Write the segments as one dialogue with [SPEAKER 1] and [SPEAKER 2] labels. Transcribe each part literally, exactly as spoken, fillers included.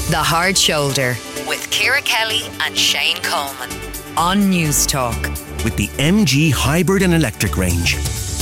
[SPEAKER 1] The Hard Shoulder with Ciara Kelly and Shane Coleman on News Talk.
[SPEAKER 2] With the M G hybrid and electric range.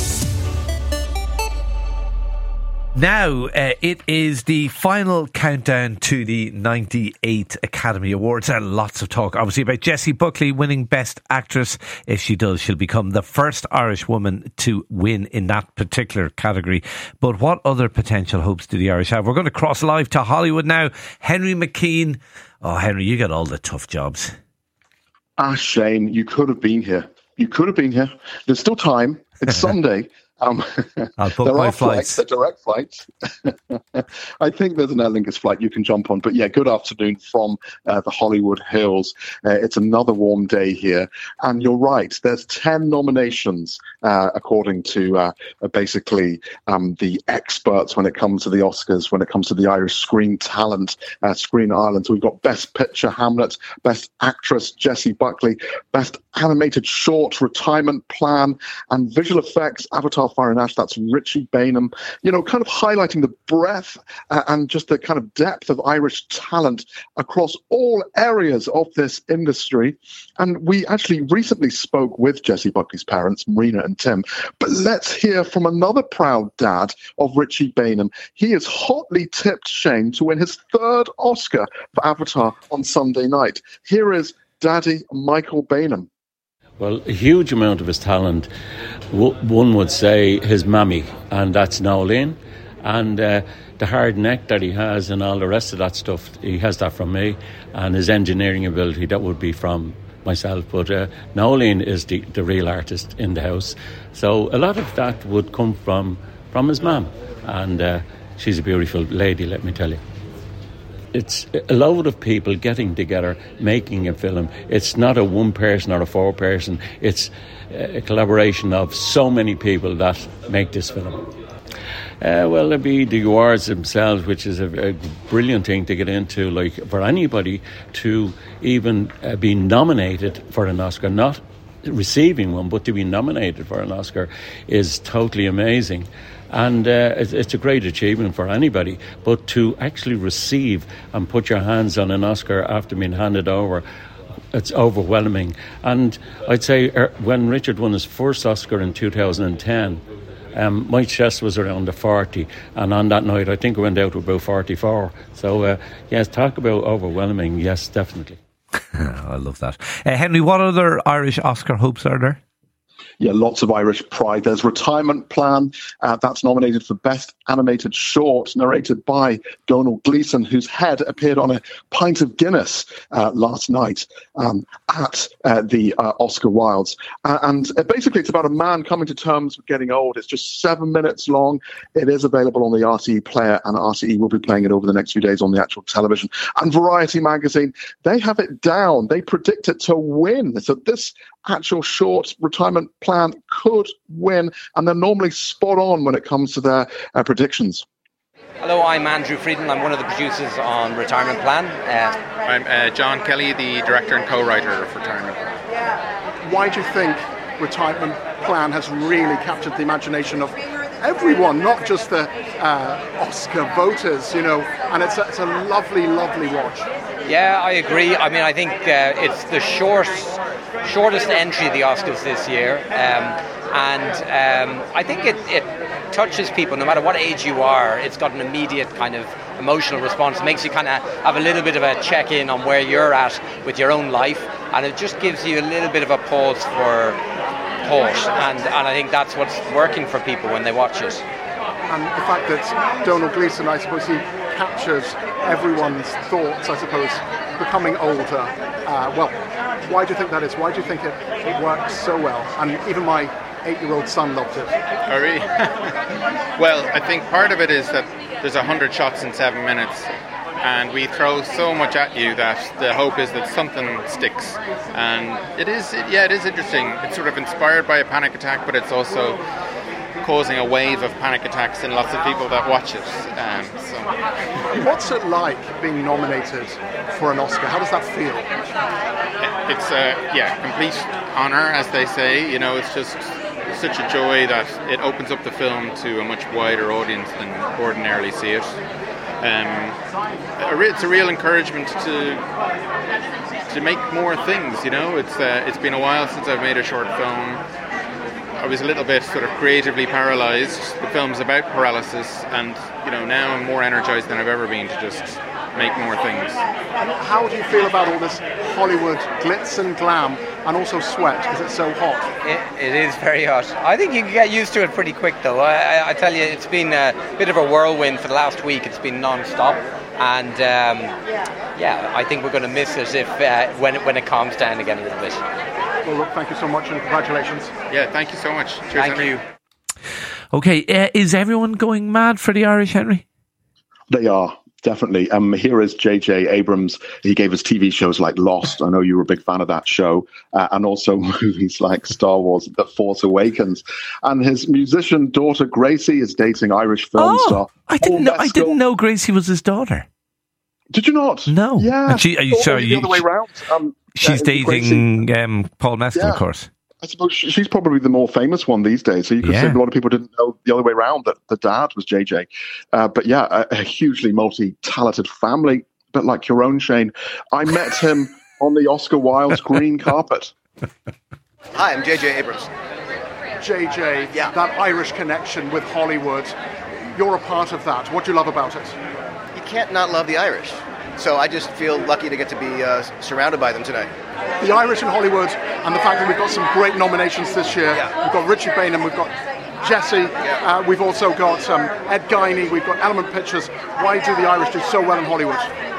[SPEAKER 3] Now, uh, it is the final countdown to the ninety-eighth Academy Awards, and lots of talk, obviously, about Jessie Buckley winning Best Actress. If she does, she'll become the first Irish woman to win in that particular category. But what other potential hopes do the Irish have? We're going to cross live to Hollywood now. Henry McKean. Oh, Henry, you got all the tough jobs.
[SPEAKER 4] Ah, Shane, you could have been here. You could have been here. There's still time. It's Sunday. Um,
[SPEAKER 3] I'll book
[SPEAKER 4] there
[SPEAKER 3] my
[SPEAKER 4] are
[SPEAKER 3] flights.
[SPEAKER 4] flights, the direct flights. I think there's an Aer Lingus flight you can jump on. But yeah, good afternoon from uh, the Hollywood Hills. Uh, it's another warm day here. And you're right, there's ten nominations, uh, according to uh, basically um, the experts when it comes to the Oscars, when it comes to the Irish Screen Talent, uh, Screen Ireland. So we've got Best Picture, Hamlet, Best Actress, Jessie Buckley, Best Animated Short, Retirement Plan, and Visual Effects, Avatar Fire and Ash. That's Richie Bainham, you know, kind of highlighting the breadth uh, and just the kind of depth of Irish talent across all areas of this industry. And we actually recently spoke with Jessie Buckley's parents, Marina and Tim. But let's hear from another proud dad of Richie Bainham. He is hotly tipped, Shane, to win his third Oscar for Avatar on Sunday night. Here is Daddy Michael Bainham.
[SPEAKER 5] Well, a huge amount of his talent, w- one would say his mammy, and that's Nolene. And uh, the hard neck that he has and all the rest of that stuff, he has that from me. And his engineering ability, that would be from myself. But uh, Nolene is the, the real artist in the house. So a lot of that would come from, from his mum. And uh, she's a beautiful lady, let me tell you. It's a load of people getting together, making a film. It's not a one person or a four person. It's a collaboration of so many people that make this film. Uh, well, there'd be the awards themselves, which is a, a brilliant thing to get into, like for anybody to even uh, be nominated for an Oscar, not receiving one, but to be nominated for an Oscar is totally amazing. And uh, it's a great achievement for anybody. But to actually receive and put your hands on an Oscar after being handed over, it's overwhelming. And I'd say er, when Richard won his first Oscar in two thousand ten, um, my chest was around the forty. And on that night, I think I went out with about forty-four. So, uh, yes, talk about overwhelming. Yes, definitely.
[SPEAKER 3] I love that. Uh, Henry, what other Irish Oscar hopes are there?
[SPEAKER 4] Yeah, lots of Irish pride. There's Retirement Plan. Uh, that's nominated for Best Animated Short, narrated by Donald Gleeson, whose head appeared on a pint of Guinness uh, last night um, at uh, the uh, Oscar Wildes. Uh, and uh, basically, it's about a man coming to terms with getting old. It's just seven minutes long. It is available on the R T E player, and R T E will be playing it over the next few days on the actual television. And Variety magazine, they have it down. They predict it to win. So this actual short Retirement Plan could win, and they're normally spot on when it comes to their uh, predictions.
[SPEAKER 6] Hello, I'm Andrew Frieden. I'm one of the producers on Retirement Plan. Uh,
[SPEAKER 7] I'm uh, John Kelly, the director and co-writer of Retirement Plan.
[SPEAKER 8] Why do you think Retirement Plan has really captured the imagination of everyone, not just the uh, Oscar voters, you know, and it's a, it's a lovely, lovely watch.
[SPEAKER 6] Yeah, I agree. I mean, I think uh, it's the short, shortest entry of the Oscars this year, um, and um, I think it, it touches people, no matter what age you are. It's got an immediate kind of emotional response. It makes you kind of have a little bit of a check-in on where you're at with your own life, and it just gives you a little bit of a pause for thought, and, and I think that's what's working for people when they watch it.
[SPEAKER 8] And the fact that Donald Gleeson, I suppose he captures everyone's thoughts, I suppose, becoming older. Uh, well, why do you think that is? Why do you think it, it works so well? And even my eight-year-old son loved it.
[SPEAKER 7] Oh, really? Well, I think part of it is that there's a hundred shots in seven minutes, and we throw so much at you that the hope is that something sticks. And it is, it, yeah, it is interesting. It's sort of inspired by a panic attack, but it's also causing a wave of panic attacks in lots of people that watch it. Um, so.
[SPEAKER 8] What's it like being nominated for an Oscar? How does that feel?
[SPEAKER 7] It's a yeah, complete honour, as they say. You know, it's just such a joy that it opens up the film to a much wider audience than ordinarily see it. Um, a re- it's a real encouragement to to make more things. You know, it's uh, it's been a while since I've made a short film. I was a little bit sort of creatively paralysed. The film's about paralysis, and you know now I'm more energised than I've ever been to just make more things.
[SPEAKER 8] And how do you feel about all this Hollywood glitz and glam, and also sweat because it's so hot?
[SPEAKER 6] It, it is very hot. I think you can get used to it pretty quick, though. I, I, I tell you, it's been a bit of a whirlwind for the last week. It's been non-stop, and um, yeah, I think we're going to miss it if uh, when it, when it calms down again a little bit.
[SPEAKER 8] Well, look, thank you so much and congratulations.
[SPEAKER 7] Yeah, thank you so much. Cheers,
[SPEAKER 6] thank
[SPEAKER 7] Henry.
[SPEAKER 6] you.
[SPEAKER 3] Okay, uh, is everyone going mad for the Irish, Henry?
[SPEAKER 4] They are. Definitely. Um, here is J J Abrams. He gave us T V shows like Lost. I know you were a big fan of that show. Uh, and also movies like Star Wars, The Force Awakens. And his musician daughter, Gracie, is dating Irish film
[SPEAKER 3] oh,
[SPEAKER 4] star.
[SPEAKER 3] I didn't know. I
[SPEAKER 4] Mescal.
[SPEAKER 3] didn't know Gracie was his daughter.
[SPEAKER 4] Did you not?
[SPEAKER 3] No.
[SPEAKER 4] Yeah.
[SPEAKER 3] And she, are you,
[SPEAKER 4] Or
[SPEAKER 3] sorry,
[SPEAKER 4] the
[SPEAKER 3] you,
[SPEAKER 4] other way around. Um,
[SPEAKER 3] she's
[SPEAKER 4] uh,
[SPEAKER 3] dating um, Paul Mescal,
[SPEAKER 4] Yeah.
[SPEAKER 3] of course.
[SPEAKER 4] I suppose she's probably the more famous one these days. So you could
[SPEAKER 3] Yeah.
[SPEAKER 4] say a lot of people didn't know the other way around, that the dad was J J. Uh, but yeah, a, a hugely multi-talented family, but like your own, Shane. I met him on the Oscar Wilde's green carpet.
[SPEAKER 9] Hi, I'm J J Abrams.
[SPEAKER 8] J J,
[SPEAKER 9] Yeah.
[SPEAKER 8] that Irish connection with Hollywood, you're a part of that. What do you love about it?
[SPEAKER 9] You can't not love the Irish. So I just feel lucky to get to be uh, surrounded by them tonight.
[SPEAKER 8] The Irish in Hollywood, and the fact that we've got some great nominations this year.
[SPEAKER 9] Yeah.
[SPEAKER 8] We've got Richie Bainham, we've got Jesse,
[SPEAKER 9] Yeah.
[SPEAKER 8] uh, we've also got um, Ed Guiney, we've got Element Pictures. Why do the Irish do so well in Hollywood?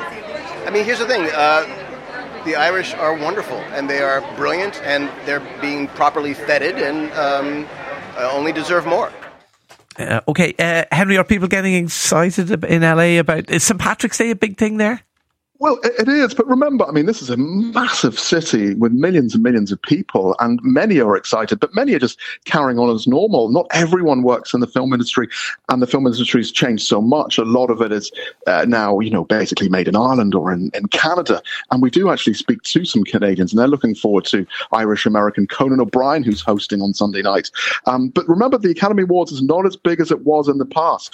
[SPEAKER 9] I mean, here's the thing. Uh, the Irish are wonderful, and they are brilliant, and they're being properly feted, and um, uh, only deserve more.
[SPEAKER 3] Uh, okay, uh, Henry, are people getting excited in L A about... Is Saint Patrick's Day a big thing there?
[SPEAKER 4] Well, it it is, but remember, I mean, this is a massive city with millions and millions of people, and many are excited, but many are just carrying on as normal. Not everyone works in the film industry, and the film industry has changed so much. A lot of it is uh, now, you know, basically made in Ireland or in, in Canada, and we do actually speak to some Canadians, and they're looking forward to Irish-American Conan O'Brien, who's hosting on Sunday night. Um, but remember, the Academy Awards is not as big as it was in the past.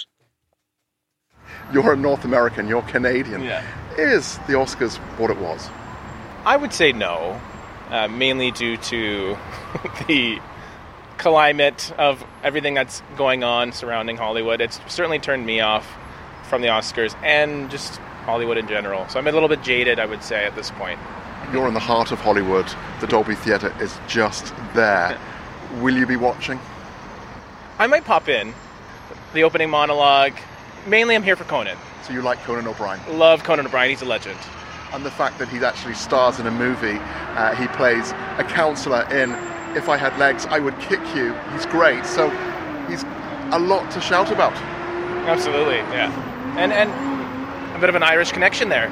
[SPEAKER 8] You're a North American, you're Canadian.
[SPEAKER 10] Yeah.
[SPEAKER 8] Is the Oscars what it was?
[SPEAKER 10] I would say no, uh, mainly due to the climate of everything that's going on surrounding Hollywood. It's certainly turned me off from the Oscars and just Hollywood in general. So I'm a little bit jaded, I would say, at this point.
[SPEAKER 8] You're in the heart of Hollywood. The Dolby Theatre is just there. Will you be watching?
[SPEAKER 10] I might pop in. The opening monologue. Mainly I'm here for Conan.
[SPEAKER 8] So you like Conan O'Brien?
[SPEAKER 10] Love Conan O'Brien, he's a legend.
[SPEAKER 8] And the fact that he actually stars in a movie, uh, he plays a counsellor in If I Had Legs, I Would Kick You. He's great, so he's a lot to shout about.
[SPEAKER 10] Absolutely, yeah. And and a bit of an Irish connection there.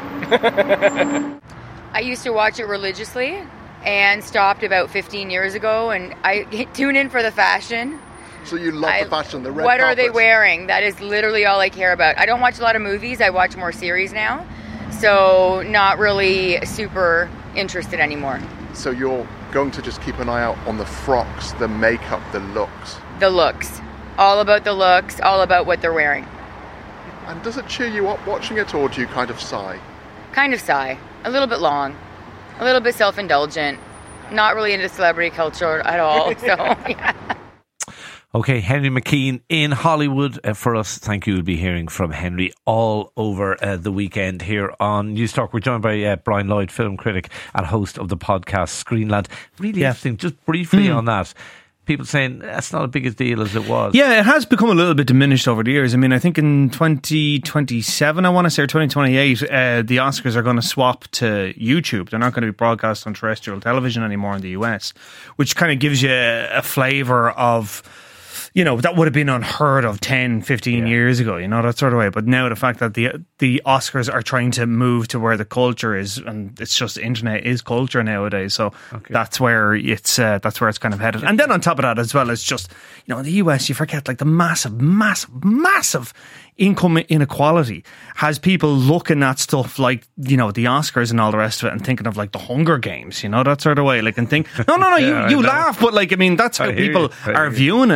[SPEAKER 11] I used to watch it religiously and stopped about fifteen years ago, and I tune in for the fashion.
[SPEAKER 8] So you love
[SPEAKER 11] I,
[SPEAKER 8] the fashion, the red
[SPEAKER 11] What
[SPEAKER 8] carpet.
[SPEAKER 11] are they wearing? That is literally all I care about. I don't watch a lot of movies. I watch more series now. So not really super interested anymore.
[SPEAKER 8] So you're going to just keep an eye out on the frocks, the makeup, the looks.
[SPEAKER 11] The looks. All about the looks, all about what they're wearing.
[SPEAKER 8] And does it cheer you up watching it, or do you kind of sigh?
[SPEAKER 11] Kind of sigh. A little bit long. A little bit self-indulgent. Not really into celebrity culture at all. So, yeah.
[SPEAKER 3] Okay, Henry McKean in Hollywood uh, for us. Thank you. We'll be hearing from Henry all over uh, the weekend here on News Talk. We're joined by uh, Brian Lloyd, film critic and host of the podcast Screenland. Really yeah. interesting. Just briefly mm. on that. People saying that's not as big a deal as it was.
[SPEAKER 12] Yeah, it has become a little bit diminished over the years. I mean, I think in twenty twenty-seven, I want to say, or twenty twenty-eight, uh, the Oscars are going to swap to YouTube. They're not going to be broadcast on terrestrial television anymore in the U S, which kind of gives you a flavour of, you know, that would have been unheard of ten, fifteen yeah. years ago, you know, that sort of way. But now the fact that the the Oscars are trying to move to where the culture is, and it's just internet is culture nowadays. So okay. that's where it's uh, that's where it's kind of headed. And then on top of that as well, it's just, you know, in the U S, you forget like the massive, massive, massive income inequality has people looking at stuff like, you know, the Oscars and all the rest of it and thinking of like the Hunger Games, you know, that sort of way. Like, and think, no, no, no, yeah, you, you laugh, but like, I mean, that's how people are viewing it now, you know.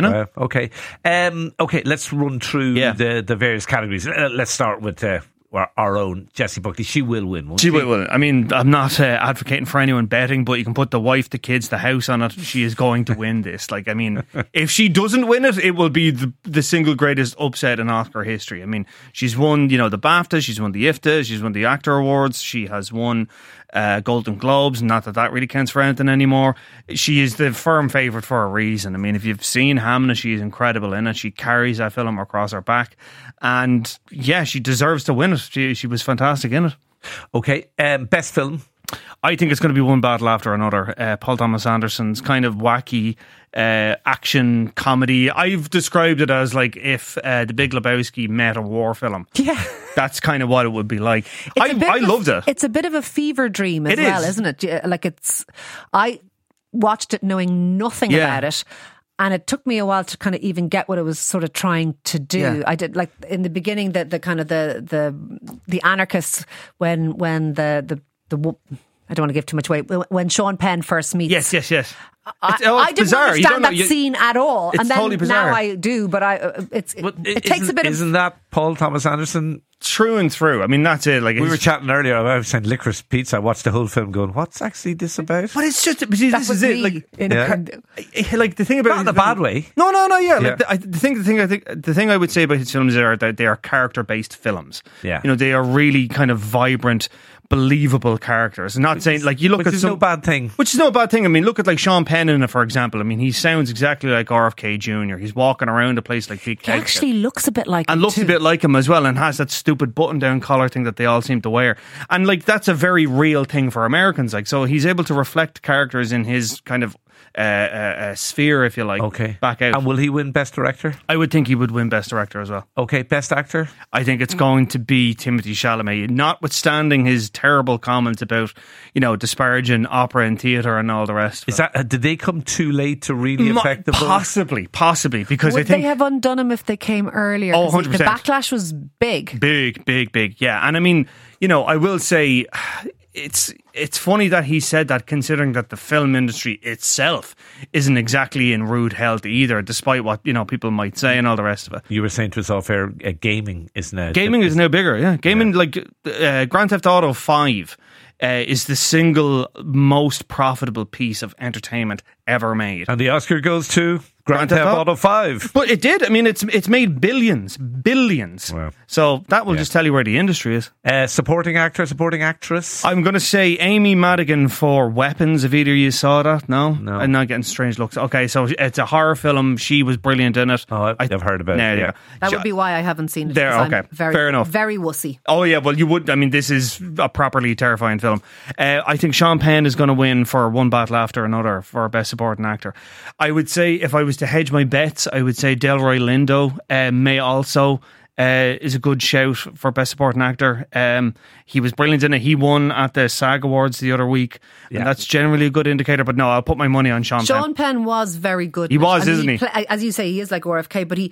[SPEAKER 12] know.
[SPEAKER 3] Wow. Okay. Um, okay. Let's run through
[SPEAKER 12] Yeah.
[SPEAKER 3] the the various categories. Uh, let's start with uh, our, our own Jessie Buckley. She will win. Won't
[SPEAKER 12] She
[SPEAKER 3] she
[SPEAKER 12] will win. I mean, I'm not uh, advocating for anyone betting, but you can put the wife, the kids, the house on it. She is going to win this. Like, I mean, if she doesn't win it, it will be the, the single greatest upset in Oscar history. I mean, she's won, you know, the BAFTA, she's won the I F T A, she's won the Actor Awards, she has won uh, Golden Globes. Not that that really counts for anything anymore. She is the firm favourite for a reason. I mean, if you've seen Hamnet, she is incredible in it. She carries that film across her back, and yeah, she deserves to win it. She she was fantastic in it.
[SPEAKER 3] Okay, um, best film.
[SPEAKER 12] I think it's going to be one battle after another. Uh, Paul Thomas Anderson's kind of wacky uh, action comedy. I've described it as like if uh, The Big Lebowski met a war film.
[SPEAKER 13] Yeah.
[SPEAKER 12] That's kind of what it would be like. I, I loved
[SPEAKER 13] a,
[SPEAKER 12] it.
[SPEAKER 13] It's a bit of a fever dream as
[SPEAKER 12] It
[SPEAKER 13] well,
[SPEAKER 12] is.
[SPEAKER 13] isn't it? Yeah, like it's, I watched it knowing nothing
[SPEAKER 12] Yeah.
[SPEAKER 13] about it. And it took me a while to kind of even get what it was sort of trying to do.
[SPEAKER 12] Yeah.
[SPEAKER 13] I did like in the beginning, the, the kind of the the the anarchists when when the the the wo- I don't want to give too much away. When Sean Penn first meets,
[SPEAKER 12] Yes, yes, yes.
[SPEAKER 13] I,
[SPEAKER 12] It's- oh, it's
[SPEAKER 13] I didn't
[SPEAKER 12] bizarre. You don't
[SPEAKER 13] understand
[SPEAKER 12] know-
[SPEAKER 13] that
[SPEAKER 12] you-
[SPEAKER 13] scene at all,
[SPEAKER 12] It's
[SPEAKER 13] and then
[SPEAKER 12] totally bizarre.
[SPEAKER 13] now I do. But I, uh, it's it, it takes a bit of
[SPEAKER 3] Isn't that Paul Thomas Anderson?
[SPEAKER 12] Through and through. I mean, that's it. Like
[SPEAKER 3] We
[SPEAKER 12] it's-
[SPEAKER 3] were chatting earlier. I was saying Licorice Pizza. I watched the whole film, going, "What's actually this about?"
[SPEAKER 12] But it's just, but see,
[SPEAKER 13] that
[SPEAKER 12] this
[SPEAKER 13] was
[SPEAKER 12] is it.
[SPEAKER 13] me
[SPEAKER 12] Like,
[SPEAKER 13] in
[SPEAKER 3] Yeah.
[SPEAKER 13] a kind of-
[SPEAKER 12] like the thing about
[SPEAKER 3] Not in a bad way.
[SPEAKER 12] No, no, no. Yeah,
[SPEAKER 3] Yeah.
[SPEAKER 12] like the, I, the thing, the thing, I think, the thing I would say about his films are that they are character-based films.
[SPEAKER 3] Yeah.
[SPEAKER 12] you know, they are really kind of vibrant, believable characters. Not saying like you look
[SPEAKER 3] Which
[SPEAKER 12] at
[SPEAKER 3] is
[SPEAKER 12] some,
[SPEAKER 3] no bad thing.
[SPEAKER 12] Which is no bad thing. I mean, look at like Sean Penn in it, for example. I mean, he sounds exactly like R F K Junior He's walking around a place like Pete
[SPEAKER 13] he actually looks a bit like
[SPEAKER 12] and
[SPEAKER 13] him
[SPEAKER 12] looks
[SPEAKER 13] too.
[SPEAKER 12] a bit like him as well, and has that stupid button-down collar thing that they all seem to wear. And like that's a very real thing for Americans. Like, so he's able to reflect characters in his kind of uh, uh, uh, sphere, if you like.
[SPEAKER 3] Okay.
[SPEAKER 12] back out.
[SPEAKER 3] And will he win Best Director?
[SPEAKER 12] I would think he would win Best Director as well.
[SPEAKER 3] Okay, Best Actor.
[SPEAKER 12] I think it's going to be Timothée Chalamet, notwithstanding his terrible comments about, you know, disparaging opera and theatre and all the rest. Of
[SPEAKER 3] Is
[SPEAKER 12] it.
[SPEAKER 3] that uh, did they come too late to really
[SPEAKER 12] Mo-
[SPEAKER 3] affect the vote?
[SPEAKER 12] Possibly, possibly, because
[SPEAKER 13] Would
[SPEAKER 12] I think
[SPEAKER 13] they have undone him if they came earlier?
[SPEAKER 12] Oh,
[SPEAKER 13] 'Cause
[SPEAKER 12] one hundred
[SPEAKER 13] the
[SPEAKER 12] percent.
[SPEAKER 13] backlash was big.
[SPEAKER 12] Big, big, big, yeah. And I mean, you know, I will say it's it's funny that he said that, considering that the film industry itself isn't exactly in rude health either, despite what, you know, people might say and all the rest of it.
[SPEAKER 3] You were saying to us off air, uh, gaming is now
[SPEAKER 12] Gaming is now bigger, yeah. Gaming,
[SPEAKER 3] Yeah.
[SPEAKER 12] like uh, Grand Theft Auto five uh, is the single most profitable piece of entertainment ever made.
[SPEAKER 3] and the Oscar goes to Grand
[SPEAKER 12] Grand Theft
[SPEAKER 3] Theft
[SPEAKER 12] Auto.
[SPEAKER 3] Auto Five.
[SPEAKER 12] But it did. I mean, it's it's made billions, billions.
[SPEAKER 3] Wow.
[SPEAKER 12] So that will
[SPEAKER 3] Yeah.
[SPEAKER 12] just tell you where the industry is.
[SPEAKER 3] Uh, supporting actor, supporting actress.
[SPEAKER 12] I'm going to say Amy Madigan for Weapons, if either of you saw that. No?
[SPEAKER 3] No.
[SPEAKER 12] I'm not getting strange looks. Okay, so it's a horror film. She was brilliant in it.
[SPEAKER 3] Oh, I've heard about it,
[SPEAKER 12] There you
[SPEAKER 3] yeah.
[SPEAKER 12] go.
[SPEAKER 13] That
[SPEAKER 12] She-
[SPEAKER 13] would be why I haven't seen it.
[SPEAKER 12] There,
[SPEAKER 13] 'cause I'm
[SPEAKER 12] okay.
[SPEAKER 13] very,
[SPEAKER 12] Fair enough.
[SPEAKER 13] Very wussy.
[SPEAKER 12] Oh, yeah, well, you would. I mean, this is a properly terrifying film. Uh, I think Sean Penn is going to win for one battle after another for Best Supporting Actor. I would say, if I was to hedge my bets, I would say Delroy Lindo uh, may also uh, is a good shout for Best Supporting Actor. Um, he was brilliant in it. He won at the SAG Awards the other week,
[SPEAKER 3] Yeah.
[SPEAKER 12] and that's generally a good indicator. But no, I'll put my money on Sean, Penn.
[SPEAKER 13] Sean Penn was very good.
[SPEAKER 12] He
[SPEAKER 13] in it.
[SPEAKER 12] was,
[SPEAKER 13] I mean,
[SPEAKER 12] isn't he?
[SPEAKER 13] pla- as you say, he is like R F K, but he,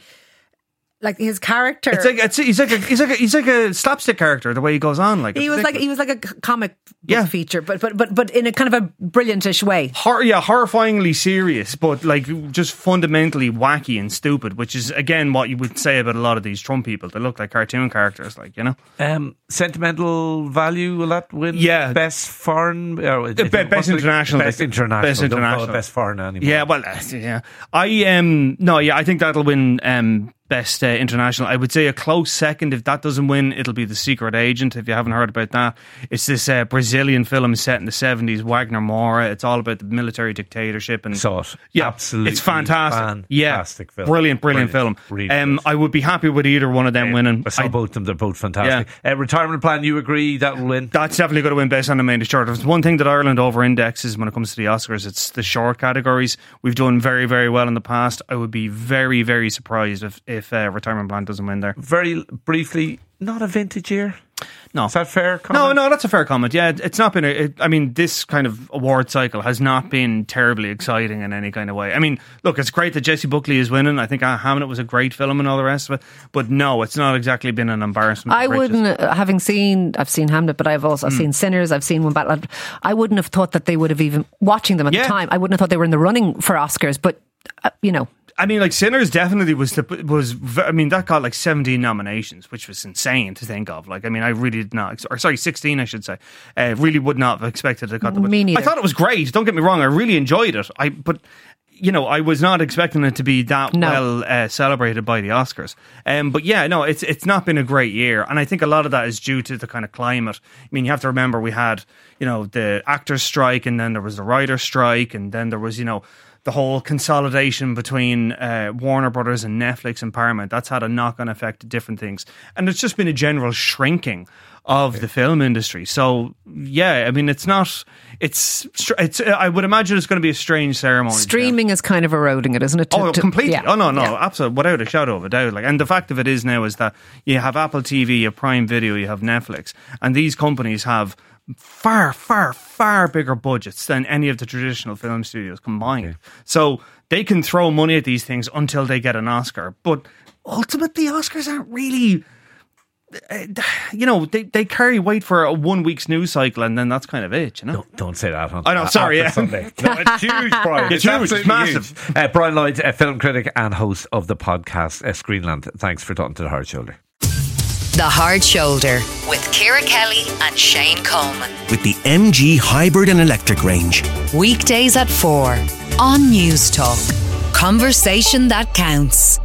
[SPEAKER 13] like his character.
[SPEAKER 12] It's like it's, he's like a he's like a, he's like a slapstick character the way he goes on. Like
[SPEAKER 13] he
[SPEAKER 12] it's
[SPEAKER 13] was like
[SPEAKER 12] ridiculous.
[SPEAKER 13] he was like a c- comic book
[SPEAKER 12] Yeah.
[SPEAKER 13] feature, but but but but in a kind of a brilliantish way.
[SPEAKER 12] Hor- yeah, horrifyingly serious, but like just fundamentally wacky and stupid, which is again what you would say about a lot of these Trump people. They look like cartoon characters, like, you know.
[SPEAKER 3] Um, sentimental value, will that win?
[SPEAKER 12] Yeah.
[SPEAKER 3] Best foreign, or,
[SPEAKER 12] Uh, be- best international.
[SPEAKER 3] best international,
[SPEAKER 12] Best
[SPEAKER 3] Don't call it
[SPEAKER 12] international.
[SPEAKER 3] best foreign anymore.
[SPEAKER 12] Yeah, well, uh, yeah. I um no, yeah, I think that'll win um best uh, international. I would say a close second. If that doesn't win, it'll be The Secret Agent. If you haven't heard about that, it's this uh, Brazilian film set in the seventies. Wagner Moura. It's all about the military dictatorship and
[SPEAKER 3] Saw it.
[SPEAKER 12] yeah,
[SPEAKER 3] Absolutely
[SPEAKER 12] it's fantastic. Yeah,
[SPEAKER 3] fantastic film.
[SPEAKER 12] brilliant, brilliant,
[SPEAKER 3] Brilliant.
[SPEAKER 12] film.
[SPEAKER 3] Really
[SPEAKER 12] um,
[SPEAKER 3] good.
[SPEAKER 12] I would be happy with either one of them winning.
[SPEAKER 3] I saw
[SPEAKER 12] I-
[SPEAKER 3] both of them. They're both fantastic. Uh, retirement plan, you agree that will win?
[SPEAKER 12] That's definitely going to win Best Animated Short. If it's one thing that Ireland over indexes when it comes to the Oscars, it's the short categories. We've done very, very well in the past. I would be very, very surprised if, if uh, Retirement Plan doesn't win there.
[SPEAKER 3] Very briefly, not a vintage year.
[SPEAKER 12] No.
[SPEAKER 3] Is that fair?
[SPEAKER 12] No,
[SPEAKER 3] Comment?
[SPEAKER 12] no, that's a fair comment. Yeah, it- it's not been. A, it, I mean, this kind of award cycle has not been terribly exciting in any kind of way. I mean, look, it's great that Jessie Buckley is winning. I think uh, Hamnet was a great film and all the rest of it. But no, it's not exactly been an embarrassment.
[SPEAKER 13] I
[SPEAKER 12] of riches.
[SPEAKER 13] wouldn't, uh, having seen, I've seen Hamlet, but I've also I've seen Sinners, I've seen One Battle. I wouldn't have thought that they would have even, watching them at
[SPEAKER 12] Yeah.
[SPEAKER 13] the time, I wouldn't have thought they were in the running for Oscars, but, uh, you know,
[SPEAKER 12] I mean, like Sinners definitely was the was. I mean, that got like seventeen nominations, which was insane to think of. Like, I mean, I really did not, or sorry, sixteen, I should say. Uh, really would not have expected it. Got the,
[SPEAKER 13] Me neither.
[SPEAKER 12] I thought it was great. Don't get me wrong. I really enjoyed it. I but. You know, I was not expecting it to be that no. well uh, celebrated by the Oscars. Um, but yeah, no, it's it's not been a great year. And I think a lot of that is due to the kind of climate. I mean, you have to remember we had, you know, the actors' strike, and then there was the writers' strike, and then there was, you know, the whole consolidation between uh, Warner Brothers and Netflix and Paramount. That's had a knock-on effect to different things. And it's just been a general shrinking of the film industry. So yeah, I mean, it's not, it's, it's, I would imagine it's going to be a strange ceremony.
[SPEAKER 13] Streaming is kind of eroding it, isn't it? To,
[SPEAKER 12] oh,
[SPEAKER 13] to,
[SPEAKER 12] completely.
[SPEAKER 13] Yeah.
[SPEAKER 12] Oh, no, no,
[SPEAKER 13] yeah.
[SPEAKER 12] absolutely. Without a shadow of a doubt. Like, and the fact of it is now is that you have Apple T V, you have Prime Video, you have Netflix, and these companies have far, far, far bigger budgets than any of the traditional film studios combined. Okay. So they can throw money at these things until they get an Oscar. But ultimately, Oscars aren't really... You know, they, they carry weight for a one week's news cycle, and then that's kind of it, you know?
[SPEAKER 3] Don't, don't say that. Huh?
[SPEAKER 12] I know, sorry. Yeah.
[SPEAKER 3] Sunday. No, it's huge, Brian.
[SPEAKER 12] It's, it's huge, it's massive.
[SPEAKER 3] Huge. Uh, Brian Lloyd, a film critic and host of the podcast uh, Screenland. Thanks for talking to The Hard Shoulder.
[SPEAKER 1] The Hard Shoulder with Ciara Kelly and Shane Coleman.
[SPEAKER 2] With the M G Hybrid and Electric range.
[SPEAKER 1] Weekdays at four on News Talk. Conversation that counts.